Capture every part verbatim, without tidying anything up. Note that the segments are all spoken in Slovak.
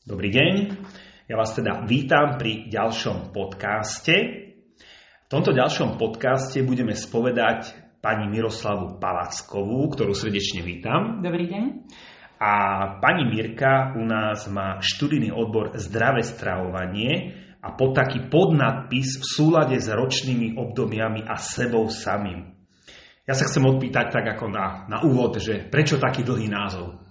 Dobrý deň, ja vás teda vítam pri ďalšom podcaste. V tomto ďalšom podcaste budeme spovedať pani Miroslavu Palackovú, ktorú srdečne vítam. Dobrý deň. A pani Mirka u nás má študijný odbor Zdravé stravovanie a pod taký podnadpis v súlade s ročnými obdobiami a sebou samým. Ja sa chcem odpýtať tak ako na, na úvod, že prečo taký dlhý názov?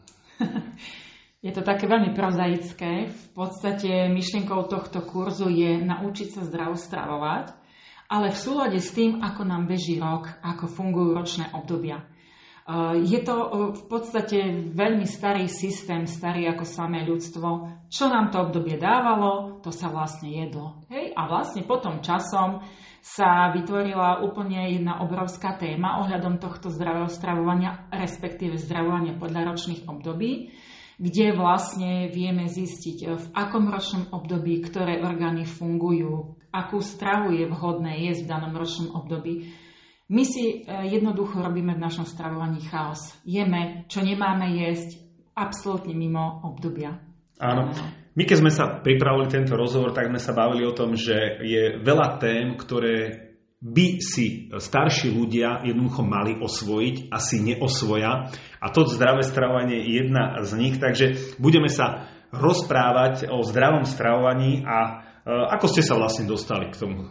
Je to také veľmi prozaické. V podstate myšlienkou tohto kurzu je naučiť sa zdravo stravovať, ale v súlade s tým, ako nám beží rok, ako fungujú ročné obdobia. Je to v podstate veľmi starý systém, starý ako samé ľudstvo. Čo nám to obdobie dávalo, to sa vlastne jedlo. Hej? A vlastne potom časom sa vytvorila úplne jedna obrovská téma ohľadom tohto zdravého stravovania, respektíve stravovania podľa ročných období, kde vlastne vieme zistiť, v akom ročnom období ktoré orgány fungujú, akú stravu je vhodné jesť v danom ročnom období. My si jednoducho robíme v našom stravovaní chaos. Jeme, čo nemáme jesť, absolútne mimo obdobia. Áno. My keď sme sa pripravili tento rozhovor, tak sme sa bavili o tom, že je veľa tém, ktoré by si starší ľudia jednoducho mali osvojiť, asi neosvoja. A to zdravé stravovanie je jedna z nich. Takže budeme sa rozprávať o zdravom stravovaní a ako ste sa vlastne dostali k tomu?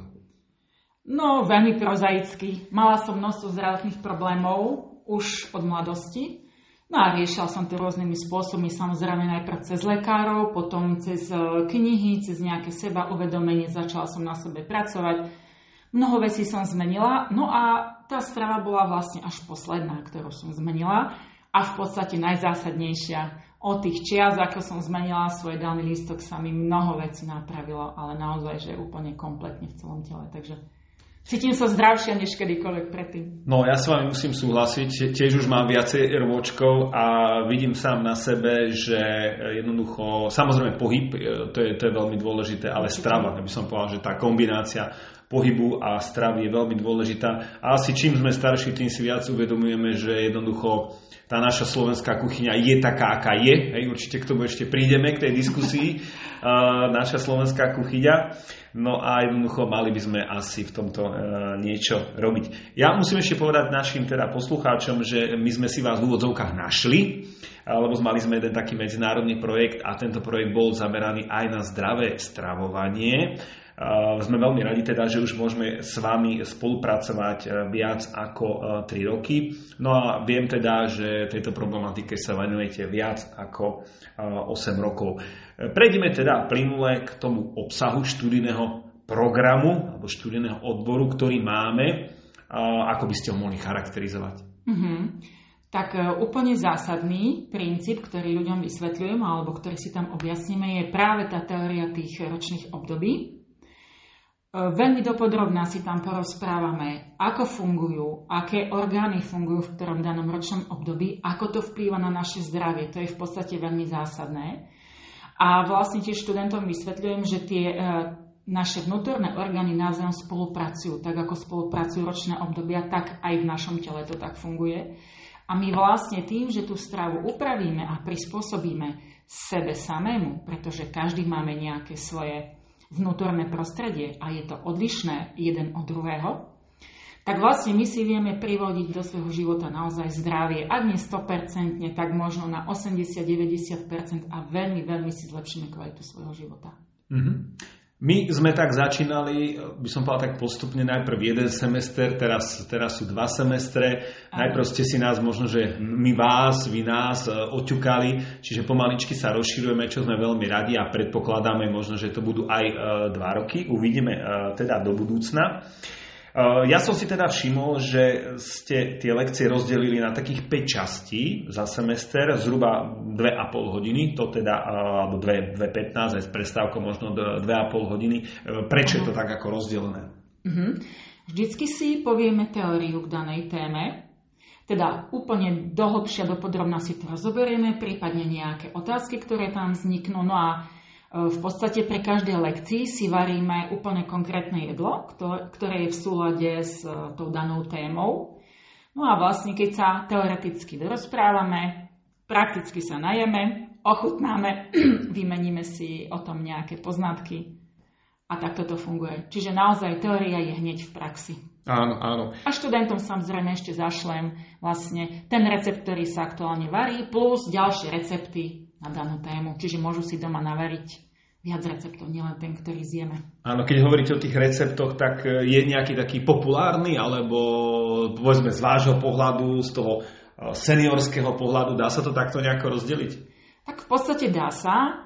No, veľmi prozaicky. Mala som množstvo zdravotných problémov už od mladosti. No a riešila som to rôznymi spôsobmi, samozrejme najprv cez lekárov, potom cez knihy, cez nejaké seba uvedomenie, začala som na sebe pracovať. Mnoho vecí som zmenila, no a tá strava bola vlastne až posledná, ktorú som zmenila a v podstate najzásadnejšia. Od tých čias, ako som zmenila svoj daný lístok, sa mi mnoho vecí napravilo, ale naozaj, že úplne kompletne v celom tele, takže cítim sa zdravšia než kedykoľvek predtým. No ja s vami musím súhlasiť, tiež už mám viacej rôčkov a vidím sám na sebe, že jednoducho, samozrejme pohyb, to je, to je veľmi dôležité, ale strava, by som povedal, že tá kombinácia pohybu a stravy je veľmi dôležitá. A asi čím sme starší, tým si viac uvedomujeme, že jednoducho tá naša slovenská kuchyňa je taká, aká je. Hej, určite k tomu ešte prídeme, k tej diskusii. uh, naša slovenská kuchyňa. No a jednoducho mali by sme asi v tomto uh, niečo robiť. Ja musím ešte povedať našim teda poslucháčom, že my sme si vás v úvodzovkách našli, lebo mali sme jeden taký medzinárodný projekt a tento projekt bol zameraný aj na zdravé stravovanie. Uh, sme veľmi radi teda, že už môžeme s vami spolupracovať uh, viac ako uh, tri roky. No a viem teda, že tejto problematike sa venujete viac ako uh, osem rokov. Uh, prejdeme teda plynule k tomu obsahu študijného programu alebo študijného odboru, ktorý máme. Uh, ako by ste ho mohli charakterizovať? Mm-hmm. Tak uh, úplne zásadný princíp, ktorý ľuďom vysvetľujem alebo ktorý si tam objasníme, je práve tá teória tých ročných období. Veľmi dopodrobná si tam porozprávame, ako fungujú, aké orgány fungujú v ktorom danom ročnom období, ako to vplýva na naše zdravie. To je v podstate veľmi zásadné. A vlastne tiež študentom vysvetľujem, že tie e, naše vnútorné orgány navzájom spolupracujú. Tak ako spolupracujú ročné obdobia, tak aj v našom tele to tak funguje. A my vlastne tým, že tú stravu upravíme a prispôsobíme sebe samému, pretože každý máme nejaké svoje vnútorné prostredie a je to odlišné jeden od druhého, tak vlastne my si vieme privodiť do svojho života naozaj zdravie, ak nie sto percent, tak možno na osemdesiat až deväťdesiat percent a veľmi, veľmi si zlepšíme kvalitu svojho života. Mm-hmm. My sme tak začínali, by som povedal tak postupne, najprv jeden semester, teraz, teraz sú dva semestre. Aj. Najprv ste si nás možno, že my vás, vy nás oťukali, čiže pomaličky sa rozširujeme, čo sme veľmi radi a predpokladáme možno, že to budú aj dva roky. Uvidíme teda do budúcna. Ja som si teda všimol, že ste tie lekcie rozdelili na takých päť častí za semester, zhruba dve a pol hodiny, to teda, alebo dve pätnásť, aj s prestávkou možno dve a pol hodiny. Prečo je to tak ako rozdelené? Uh-huh. Vždycky si povieme teóriu k danej téme, teda úplne dohlbšia, dopodrobná si to rozoberieme, prípadne nejaké otázky, ktoré tam vzniknú, no a v podstate pre každej lekcii si varíme úplne konkrétne jedlo, ktoré je v súlade s tou danou témou. No a vlastne, keď sa teoreticky dorozprávame, prakticky sa najeme ochutnáme, vymeníme si o tom nejaké poznatky a takto to funguje. Čiže naozaj teória je hneď v praxi. Áno, áno. A študentom samozrejme ešte zašlem vlastne ten recept, ktorý sa aktuálne varí, plus ďalšie recepty na danú tému. Čiže môžu si doma navariť viac receptov, nielen ten, ktorý zjeme. Áno, keď hovoríte o tých receptoch, tak je nejaký taký populárny, alebo povedzme z vášho pohľadu, z toho seniorského pohľadu, dá sa to takto nejako rozdeliť? Tak v podstate dá sa.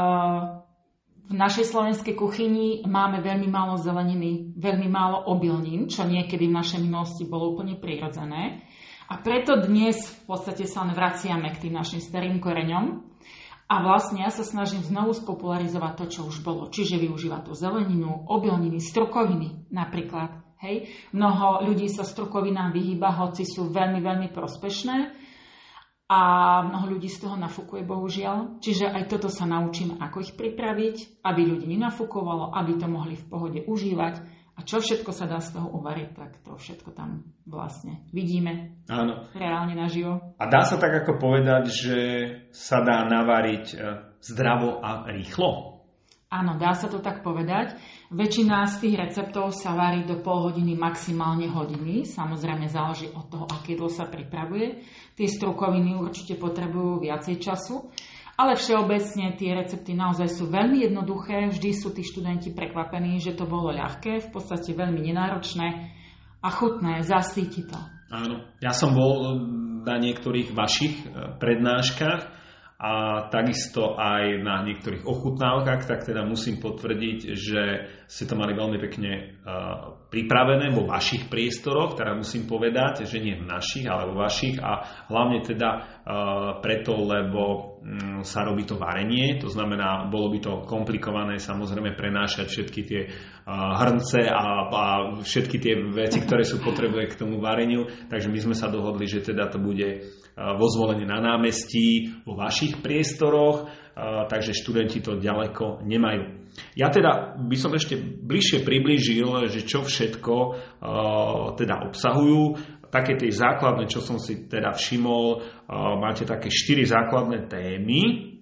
V našej slovenskej kuchyni máme veľmi málo zeleniny, veľmi málo obilnín, čo niekedy v našej minulosti bolo úplne prirodzené. A preto dnes v podstate sa vraciame k tým našim starým koreňom. A vlastne ja sa snažím znovu spopularizovať to, čo už bolo. Čiže využívať tú zeleninu, obilniny, strukoviny napríklad. Hej. Mnoho ľudí sa strukovinám vyhýba, hoci sú veľmi, veľmi prospešné. A mnoho ľudí z toho nafúkuje, bohužiaľ. Čiže aj toto sa naučím, ako ich pripraviť, aby ľudí nenafúkovalo, aby to mohli v pohode užívať. A čo všetko sa dá z toho uvariť, tak to všetko tam vlastne vidíme. Áno. Reálne naživo. A dá sa tak ako povedať, že sa dá navariť zdravo a rýchlo? Áno, dá sa to tak povedať. Väčšina z tých receptov sa varí do pol hodiny, maximálne hodiny. Samozrejme záleží od toho, aké jedlo sa pripravuje. Tie strukoviny určite potrebujú viacej času. Ale všeobecne tie recepty naozaj sú veľmi jednoduché. Vždy sú tí študenti prekvapení, že to bolo ľahké, v podstate veľmi nenáročné a chutné, zasíti to. Áno, ja som bol na niektorých vašich prednáškach a takisto aj na niektorých ochutnávkach, tak teda musím potvrdiť, že ste to mali veľmi pekne uh, pripravené vo vašich priestoroch, teda musím povedať, že nie v našich, ale vo vašich a hlavne teda uh, preto, lebo um, sa robí to varenie, to znamená, bolo by to komplikované samozrejme prenášať všetky tie uh, hrnce a, a všetky tie veci, ktoré sú potrebné k tomu vareniu, takže my sme sa dohodli, že teda to bude vo Zvolení na námestí, vo vašich priestoroch, takže študenti to ďaleko nemajú. Ja teda by som ešte bližšie priblížil, že čo všetko teda obsahujú. Také tie základné, čo som si teda všimol, máte také štyri základné témy.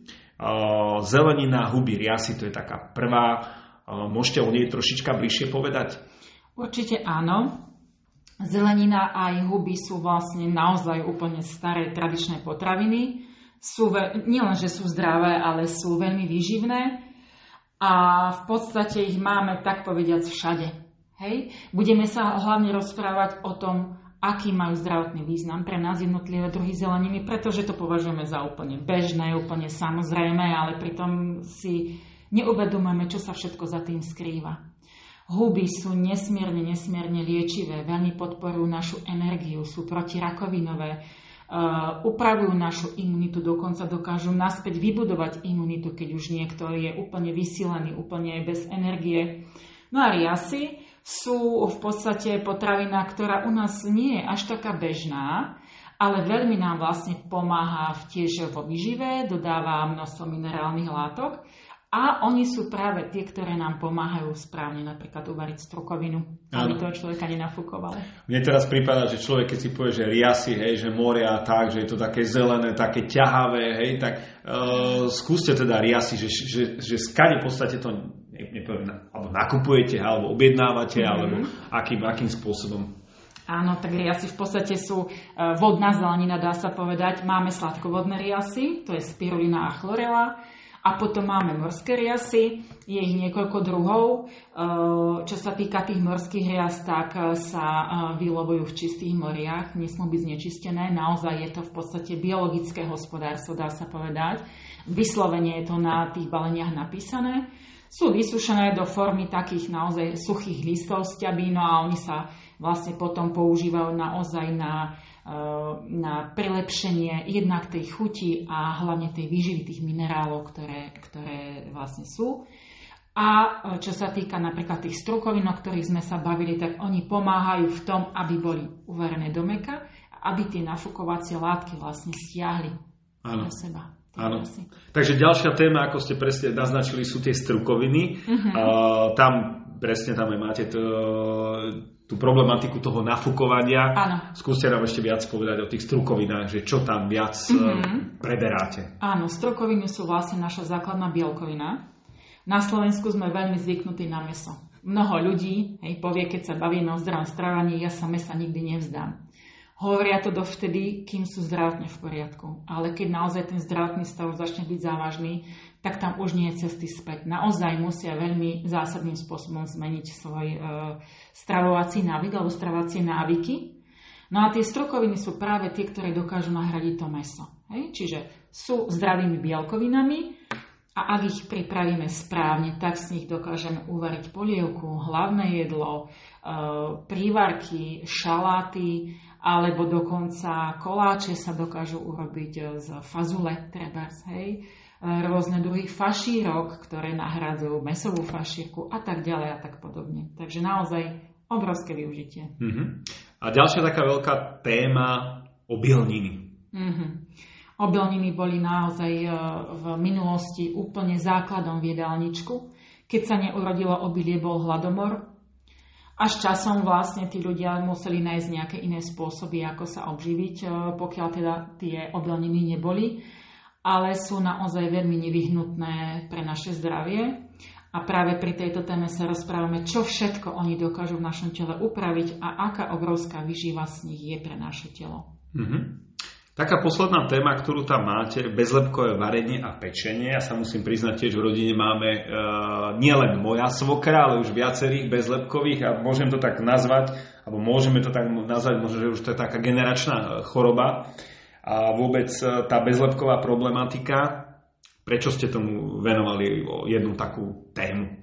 Zelenina, huby, riasy, to je taká prvá. Môžete o nej trošička bližšie povedať? Určite áno. Zelenina a aj huby sú vlastne naozaj úplne staré tradičné potraviny. Sú ve- nielen, že sú zdravé, ale sú veľmi výživné a v podstate ich máme tak povediac všade. Hej? Budeme sa hlavne rozprávať o tom, aký majú zdravotný význam pre nás jednotlivé druhy zeleniny, pretože to považujeme za úplne bežné, úplne samozrejme, ale pritom si neuvedomujeme, čo sa všetko za tým skrýva. Huby sú nesmierne, nesmierne liečivé, veľmi podporujú našu energiu, sú protirakovinové, uh, upravujú našu imunitu, dokonca dokážu naspäť vybudovať imunitu, keď už niekto je úplne vysilený, úplne bez energie. No a riasy sú v podstate potravina, ktorá u nás nie je až taká bežná, ale veľmi nám vlastne pomáha tiež vo výžive, dodáva množstvo minerálnych látok. A oni sú práve tie, ktoré nám pomáhajú správne napríklad uvariť strukovinu, aby toho človeka nenafúkovalo. Mne teraz prípada, že človek, keď si povie, že riasy, hej, že moria a tak, že je to také zelené, také ťahavé, hej, tak uh, skúste teda riasy, že, že, že skade v podstate to nepoviem, alebo nakupujete, alebo objednávate, mm-hmm. alebo akým, akým spôsobom. Áno, tak riasy v podstate sú vodná zelenina, dá sa povedať. Máme sladkovodné riasy, to je spirulina a chlorela. A potom máme morské riasy, je ich niekoľko druhov. Čo sa týka tých morských rias, tak sa vylovujú v čistých moriach, nesmú byť znečistené. Naozaj je to v podstate biologické hospodárstvo, dá sa povedať. Vyslovene je to na tých baleniach napísané. Sú vysušené do formy takých naozaj suchých listov sťabí, no a oni sa vlastne potom používajú naozaj na na prilepšenie jednak tej chuti a hlavne tej výživy tých minerálov, ktoré, ktoré vlastne sú. A čo sa týka napríklad tých strukovín, o ktorých sme sa bavili, tak oni pomáhajú v tom, aby boli uvarené do mäka, aby tie nafúkovacie látky vlastne stiahli do seba. Áno. Takže ďalšia téma, ako ste presne naznačili, sú tie strukoviny. Uh-huh. Uh, tam presne tam aj máte to, tú problematiku toho nafúkovania. Áno. Skúste nám ešte viac povedať o tých strukovinách, že čo tam viac mm-hmm. preberáte. Áno, strukoviny sú vlastne naša základná bielkovina. Na Slovensku sme veľmi zvyknutí na mäso. Mnoho ľudí hej, povie, keď sa bavíme o zdravom strávaní, ja sa mäsa nikdy nevzdám. Hovoria to dovtedy, kým sú zdravotne v poriadku. Ale keď naozaj ten zdravotný stav začne byť závažný, tak tam už nie je cesty späť. Naozaj musia veľmi zásadným spôsobom zmeniť svoj e, stravovací návyk alebo stravovacie návyky. No a tie strukoviny sú práve tie, ktoré dokážu nahradiť to mäso. Hej? Čiže sú zdravými bielkovinami a ak ich pripravíme správne, tak z nich dokážeme uvariť polievku, hlavné jedlo, e, prívarky, šaláty, alebo dokonca koláče sa dokážu urobiť z fazule, trebárs, hej, rôzne druhy fašírok, ktoré nahradzujú mäsovú fašírku a tak ďalej a tak podobne. Takže naozaj obrovské využitie. Mm-hmm. A ďalšia taká veľká téma obilniny. Mm-hmm. Obilniny boli naozaj v minulosti úplne základom v jedálničku. Keď sa neurodilo obilie, bol hladomor. Až časom vlastne tí ľudia museli nájsť nejaké iné spôsoby, ako sa obživiť, pokiaľ teda tie obilniny neboli, ale sú naozaj veľmi nevyhnutné pre naše zdravie. A práve pri tejto téme sa rozprávame, čo všetko oni dokážu v našom tele upraviť a aká obrovská výživa z nich je pre naše telo. Mm-hmm. Taká posledná téma, ktorú tam máte, bezlepkové varenie a pečenie. Ja sa musím priznať, tiež v rodine máme e, nielen moja svokra, ale už viacerých bezlepkových a môžem to tak nazvať, alebo môžeme to tak nazvať, možno, že už to je taká generačná choroba. A vôbec tá bezlepková problematika, prečo ste tomu venovali jednu takú tému?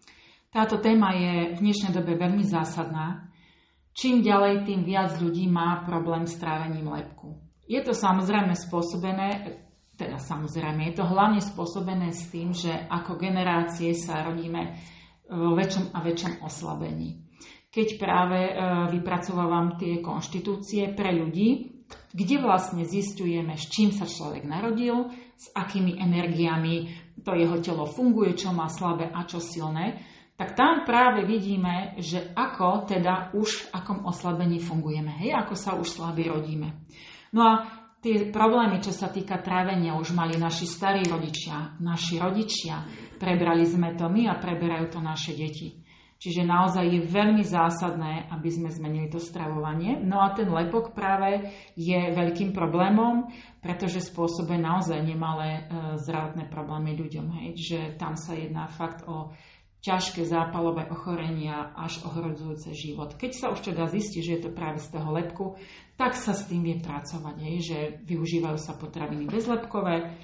Táto téma je v dnešnej dobe veľmi zásadná. Čím ďalej, tým viac ľudí má problém s trávením lepku. Je to samozrejme spôsobené, teda samozrejme, je to hlavne spôsobené s tým, že ako generácie sa rodíme vo väčšom a väčšom oslabení. Keď práve e, vypracovávam tie konštitúcie pre ľudí, kde vlastne zisťujeme, s čím sa človek narodil, s akými energiami to jeho telo funguje, čo má slabé a čo silné, tak tam práve vidíme, že ako teda už v akom oslabení fungujeme, hej, ako sa už slabí rodíme. No a tie problémy, čo sa týka trávenia, už mali naši starí rodičia, naši rodičia, prebrali sme to my a preberajú to naše deti. Čiže naozaj je veľmi zásadné, aby sme zmenili to stravovanie. No a ten lepok práve je veľkým problémom, pretože spôsobuje naozaj nemalé e, zdravotné problémy ľuďom. Hej. Že tam sa jedná fakt o ťažké zápalové ochorenia až ohrozujúce život. Keď sa už teda zistí, že je to práve z toho lepku, tak sa s tým vie pracovať, hej, že využívajú sa potraviny bezlepkové.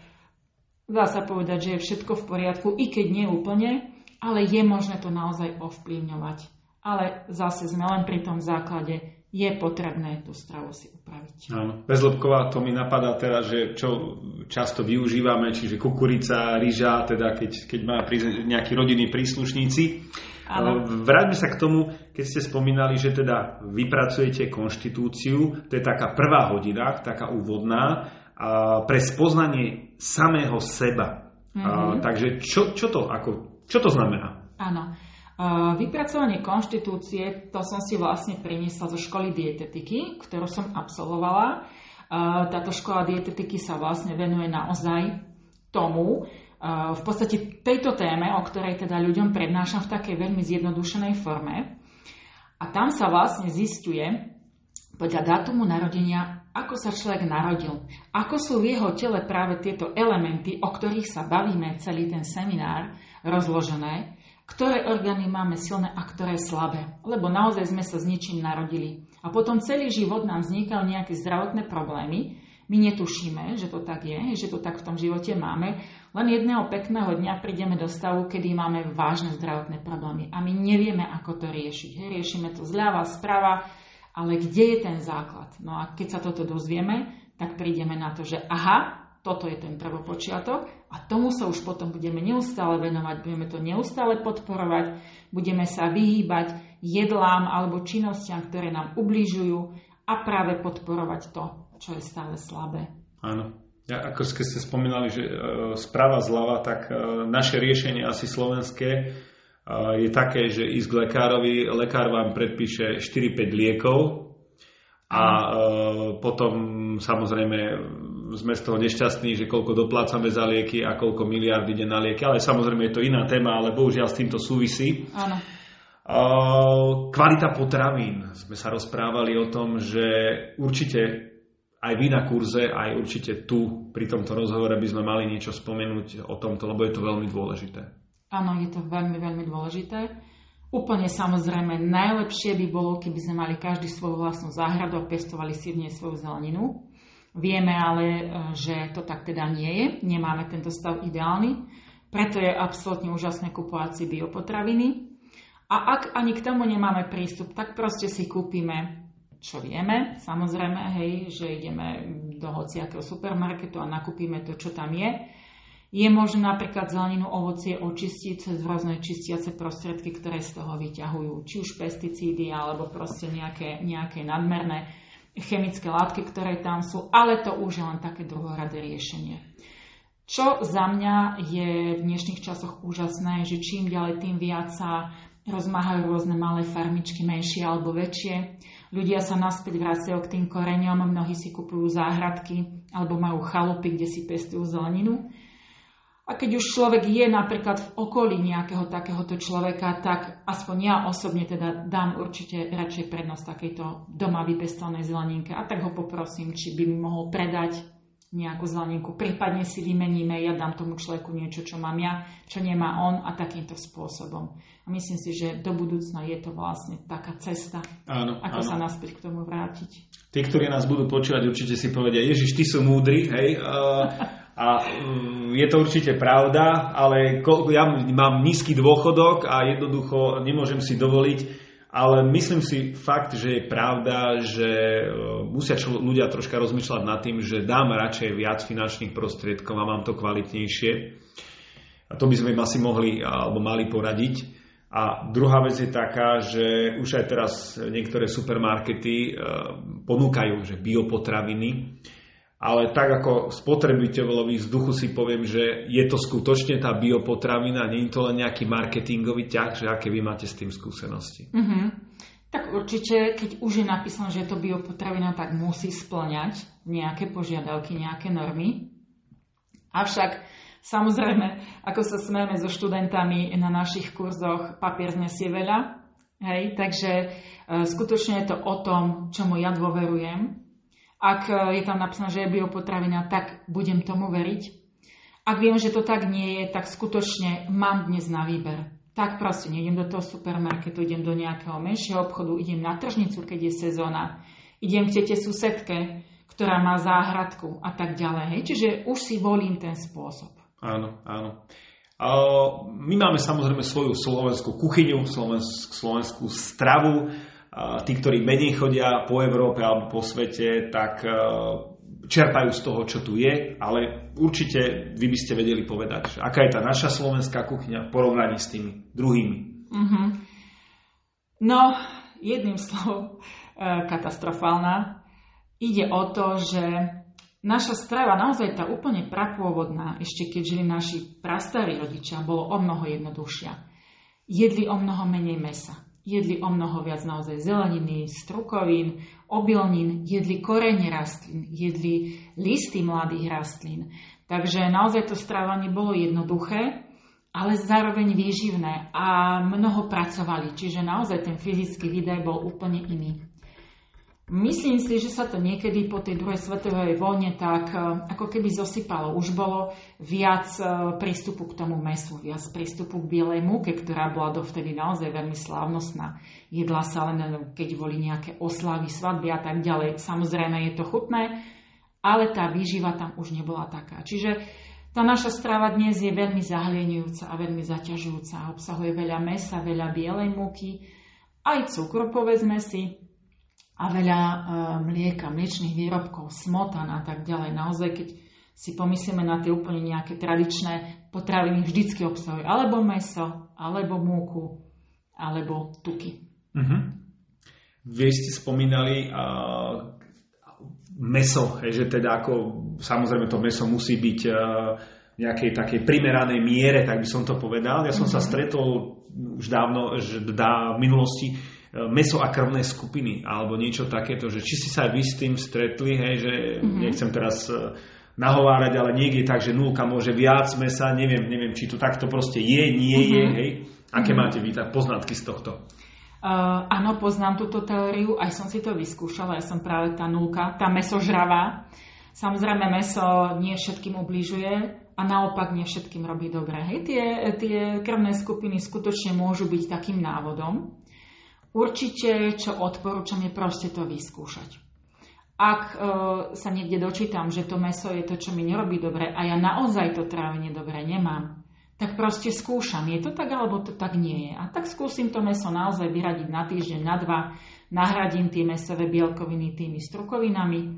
Dá sa povedať, že je všetko v poriadku, i keď nie úplne, ale je možné to naozaj ovplyvňovať. Ale zase sme len pri tom základe, je potrebné tú stravu si upraviť. Áno, bezlepková, to mi napadá teraz, že čo často využívame, čiže kukurica, ryža, teda keď, keď má nejakí rodinní príslušníci. Áno. Vráťme sa k tomu, keď ste spomínali, že teda vypracujete konštitúciu, to je taká prvá hodina, taká úvodná, a pre spoznanie samého seba. Mm-hmm. A, takže čo, čo, to, ako, čo to znamená? Áno. Vypracovanie konštitúcie, to som si vlastne priniesla zo školy dietetiky, ktorú som absolvovala. Táto škola dietetiky sa vlastne venuje naozaj tomu, v podstate tejto téme, o ktorej teda ľuďom prednášam v takej veľmi zjednodušenej forme. A tam sa vlastne zisťuje podľa dátumu narodenia, ako sa človek narodil. Ako sú v jeho tele práve tieto elementy, o ktorých sa bavíme celý ten seminár, rozložené, ktoré orgány máme silné a ktoré slabé. Lebo naozaj sme sa s ničím narodili. A potom celý život nám vznikajú nejaké zdravotné problémy. My netušíme, že to tak je, že to tak v tom živote máme. Len jedného pekného dňa prídeme do stavu, kedy máme vážne zdravotné problémy. A my nevieme, ako to riešiť. Riešime to zľava, sprava, ale kde je ten základ? No a keď sa toto dozvieme, tak prídeme na to, že aha, toto je ten prvopočiatok a tomu sa už potom budeme neustále venovať, budeme to neustále podporovať, budeme sa vyhýbať jedlám alebo činnostiam, ktoré nám ubližujú a práve podporovať to, čo je stále slabé. Áno. Ja, ako ste spomínali, že e, sprava zľava, tak e, naše riešenie asi slovenské je také, že ísť k lekárovi, lekár vám predpíše štyri päť liekov a potom samozrejme sme z toho nešťastní, že koľko doplácame za lieky a koľko miliárd ide na lieky, ale samozrejme je to iná téma, ale bohužiaľ s týmto súvisí. Áno. Kvalita potravín. Sme sa rozprávali o tom, že určite aj vy na kurze, aj určite tu pri tomto rozhovore by sme mali niečo spomenúť o tomto, lebo je to veľmi dôležité. Áno, je to veľmi, veľmi dôležité. Úplne samozrejme najlepšie by bolo, keby sme mali každý svoju vlastnú záhradu a pestovali si v nej svoju zeleninu. Vieme ale, že to tak teda nie je. Nemáme tento stav ideálny. Preto je absolútne úžasné kupovať si biopotraviny. A ak ani k tomu nemáme prístup, tak proste si kúpime, čo vieme. Samozrejme, hej, že ideme do hociakého supermarketu a nakúpime to, čo tam je. Je možné napríklad zeleninu, ovocie očistiť cez rôzne čistiace prostriedky, ktoré z toho vyťahujú. Či už pesticídy, alebo proste nejaké, nejaké nadmerné chemické látky, ktoré tam sú. Ale to už je len také druhoradé riešenie. Čo za mňa je v dnešných časoch úžasné, že čím ďalej, tým viac sa rozmáhajú rôzne malé farmičky, menšie alebo väčšie. Ľudia sa naspäť vracajú k tým koreňom, mnohí si kupujú záhradky alebo majú chalupy, kde si pestujú zeleninu. A keď už človek je napríklad v okolí nejakého takéhoto človeka, tak aspoň ja osobne teda dám určite radšej prednosť takejto doma vypestovanej zeleninke a tak ho poprosím, či by mi mohol predať nejakú zeleninku. Prípadne si vymeníme, ja dám tomu človeku niečo, čo mám ja, čo nemá on a takýmto spôsobom. A myslím si, že do budúcna je to vlastne taká cesta, áno, ako áno. sa naspäť k tomu vrátiť. Tí, ktorí nás budú počúvať, určite si povedia, Ježiš, ty sú múdri, hej, uh, a uh, je to určite pravda, ale ja mám nízky dôchodok a jednoducho nemôžem si dovoliť. Ale myslím si fakt, že je pravda, že musia čo, ľudia troška rozmýšľať nad tým, že dám radšej viac finančných prostriedkov a mám to kvalitnejšie. A to by sme im asi mohli alebo mali poradiť. A druhá vec je taká, že už aj teraz niektoré supermarkety ponúkajú, že biopotraviny. Ale tak ako spotrebiteľovi vzduchu si poviem, že je to skutočne tá biopotravina, nie je to len nejaký marketingový ťah, že aké vy máte s tým skúsenosti? Mm-hmm. Tak určite, keď už je napísané, že je to biopotravina, tak musí spĺňať nejaké požiadavky, nejaké normy. Avšak samozrejme, ako sa smejeme so študentami na našich kurzoch, papier znesie veľa. Hej? Takže e, skutočne je to o tom, čomu ja dôverujem. Ak je tam napísané, že je biopotravina, tak budem tomu veriť. Ak viem, že to tak nie je, tak skutočne mám dnes na výber. Tak proste nejdem do toho supermarketu, idem do nejakého menšieho obchodu, idem na tržnicu, keď je sezóna, idem k tete susedke, ktorá má záhradku a tak ďalej. Hej. Čiže už si volím ten spôsob. Áno, áno. My máme samozrejme svoju slovenskú kuchyňu, slovenskú, slovenskú stravu. Tí, ktorí menej chodia po Európe alebo po svete, tak čerpajú z toho, čo tu je, ale určite vy by ste vedeli povedať, že aká je tá naša slovenská kuchyňa v porovnaní s tými druhými. Mm-hmm. No, jedným slovom, katastrofálna. Ide o to, že naša strava, naozaj tá úplne prapôvodná, ešte keď žili naši prastarí rodičia, bolo o mnoho jednoduchšia. Jedli o mnoho menej mäsa. Jedli o mnoho viac naozaj zeleniny, strukovín, obilnín, jedli korene rastlín, jedli listy mladých rastlín. Takže naozaj to strávanie bolo jednoduché, ale zároveň výživné a mnoho pracovali. Čiže naozaj ten fyzický výdaj bol úplne iný. Myslím si, že sa to niekedy po tej druhej svetovej vojne tak ako keby zosypalo. Už bolo viac prístupu k tomu mäsu, viac prístupu k bielej múke, ktorá bola dovtedy naozaj veľmi slávnostná. Jedla sa len, keď boli nejaké oslavy, svadby a tak ďalej. Samozrejme je to chutné, ale tá výživa tam už nebola taká. Čiže tá naša strava dnes je veľmi zahlienujúca a veľmi zaťažujúca. Obsahuje veľa mäsa, veľa bielej múky, aj cukru, povedzme si, a veľa e, mlieka, mliečných výrobkov, smotan a tak ďalej. Naozaj, keď si pomyslíme na tie úplne nejaké tradičné potraviny, vždycky obsahujú alebo mäso, alebo múku, alebo tuky. Mm-hmm. Vy ste spomínali uh, mäso, že teda ako, samozrejme to mäso musí byť uh, nejakej takej primeranej miere, tak by som to povedal. Ja som mm-hmm. sa stretol už dávno, že dá v minulosti mäso a krvné skupiny, alebo niečo takéto, že či si sa aj vy s tým stretli, hej, že mm-hmm. nechcem teraz nahovárať, ale niekde tak, že nulka môže viac mäsa, neviem, neviem, či to takto proste je, nie mm-hmm. je, hej. Aké mm-hmm. máte vy tak poznatky z tohto? Uh, áno, poznám túto teóriu, aj som si to vyskúšala, ja som práve tá nulka, tá mäsožravá. Samozrejme, mäso nie všetkým ubližuje a naopak nie všetkým robí dobre. Hej, tie, tie krvné skupiny skutočne môžu byť takým návodom. Určite, čo odporúčam, je proste to vyskúšať. Ak e, sa niekde dočítam, že to mäso je to, čo mi nerobí dobre a ja naozaj to trávenie dobre nemám, tak proste skúšam. Je to tak, alebo to tak nie je. A tak skúsim to mäso naozaj vyradiť na týždeň, na dva, nahradím tie mäsové bielkoviny tými strukovinami,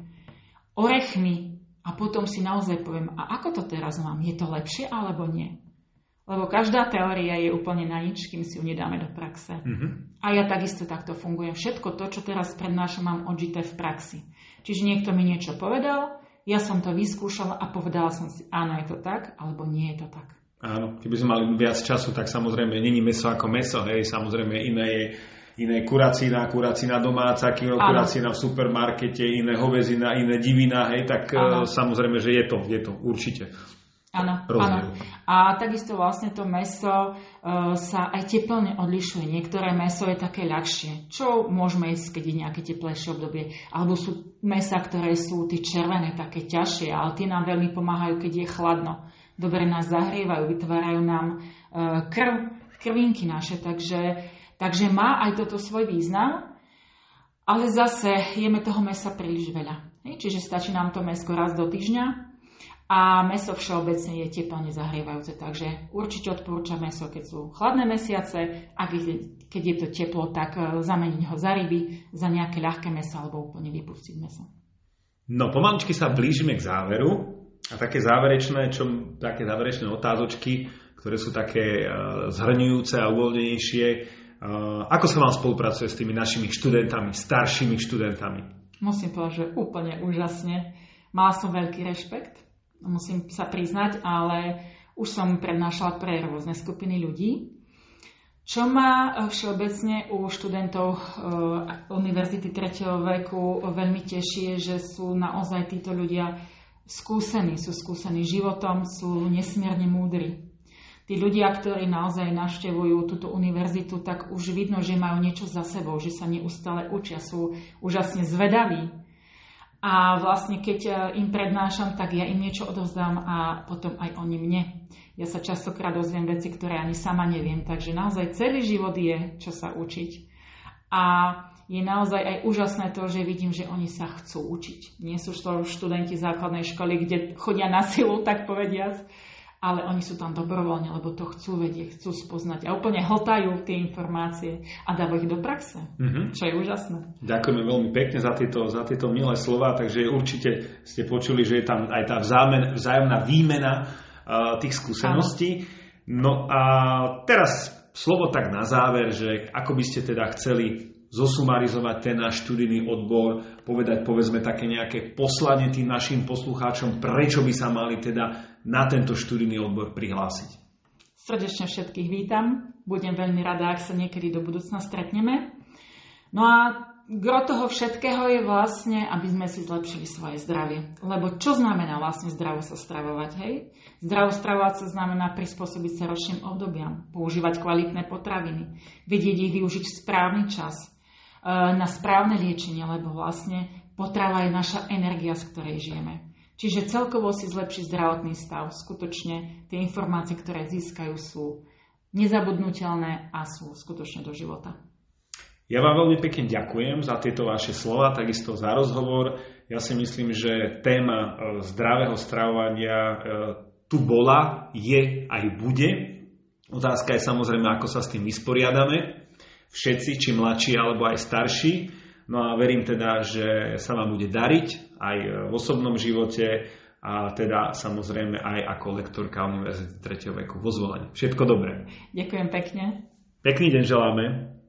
orechmi a potom si naozaj poviem, a ako to teraz mám? Je to lepšie alebo nie? Lebo každá teória je úplne na nič, kým si ju nedáme do praxe. Mm-hmm. A ja takisto takto fungujem. Všetko to, čo teraz prednášam, mám odžité v praxi. Čiže niekto mi niečo povedal, ja som to vyskúšala a povedala som si, áno, je to tak, alebo nie je to tak. Áno, keby sme mali viac času, tak samozrejme není mäso ako mäso, hej, samozrejme iné je iné kuracina, kuracina domáca, kuracina v supermarkete, iné hoväzina, iné divina, hej, tak ano. Samozrejme, že je to, je to, určite. Áno, áno. A takisto vlastne to mäso uh, sa aj teplne odlišuje. Niektoré mäso je také ľahšie. Čo môžeme jesť, keď je nejaké teplejšie obdobie? Alebo sú mäsa, ktoré sú tie červené, také ťažšie, ale tie nám veľmi pomáhajú, keď je chladno. Dobre nás zahrievajú, vytvárajú nám uh, krv, krvinky naše, takže, takže má aj toto svoj význam, ale zase jeme toho mäsa príliš veľa. Hej? Čiže stačí nám to mäsko raz do týždňa. A mäso všeobecne je teplne zahrievajúce, takže určite odporúčam mäso, keď sú chladné mesiace, a keď je to teplo, tak zameniť ho za ryby, za nejaké ľahké mäso alebo úplne vypustiť mäso. No, pomaličky sa blížime k záveru a také záverečné, čo, také záverečné otázočky, ktoré sú také uh, zhrňujúce a uvoľnenejšie. Uh, ako sa vám spolupracuje s tými našimi študentami, staršími študentami? Musím povedať, že úplne úžasne. Mala som veľký rešpekt. Musím sa priznať, ale už som prednášala pre rôzne skupiny ľudí. Čo ma všeobecne u študentov univerzity tretieho veku veľmi teší, je, že sú naozaj títo ľudia skúsení, sú skúsení životom, sú nesmierne múdri. Tí ľudia, ktorí naozaj navštevujú túto univerzitu, tak už vidno, že majú niečo za sebou, že sa neustále učia, sú úžasne zvedaví. A vlastne keď im prednášam, tak ja im niečo odovzdám a potom aj oni mne. Ja sa častokrát dozviem veci, ktoré ani sama neviem. Takže naozaj celý život je, čo sa učiť. A je naozaj aj úžasné to, že vidím, že oni sa chcú učiť. Nie sú to študenti základnej školy, kde chodia na silu, tak povediac, ale oni sú tam dobrovoľne, lebo to chcú vedieť, chcú spoznať a úplne hltajú tie informácie a dávajú ich do praxe, mm-hmm. čo je úžasné. Ďakujeme veľmi pekne za tieto, za tieto milé slová, takže určite ste počuli, že je tam aj tá vzámen, vzájomná výmena uh, tých skúseností. No a teraz slovo tak na záver, že ako by ste teda chceli zosumarizovať ten náš študijný odbor, povedať povedzme také nejaké poslanie tým našim poslucháčom, prečo by sa mali teda na tento študijný odbor prihlásiť. Srdečne všetkých vítam. Budem veľmi rada, ak sa niekedy do budúcna stretneme. No a gro toho všetkého je vlastne, aby sme si zlepšili svoje zdravie. Lebo čo znamená vlastne zdravo sa stravovať, hej? Zdravo stravovať sa znamená prispôsobiť sa ročným obdobiam, používať kvalitné potraviny, vedieť ich využiť v správny čas, na správne liečenie, lebo vlastne potrava je naša energia, z ktorej žijeme. Čiže celkovo si zlepšiť zdravotný stav. Skutočne tie informácie, ktoré získajú, sú nezabudnutelné a sú skutočne do života. Ja vám veľmi pekne ďakujem za tieto vaše slova, takisto za rozhovor. Ja si myslím, že téma zdravého stravovania tu bola, je aj bude. Otázka je samozrejme, ako sa s tým vysporiadame. Všetci, či mladší, alebo aj starší. No a verím teda, že sa vám bude dariť aj v osobnom živote a teda samozrejme aj ako lektorka Univerzity tretieho veku vo Zvolení. Všetko dobré. Ďakujem pekne. Pekný deň želáme.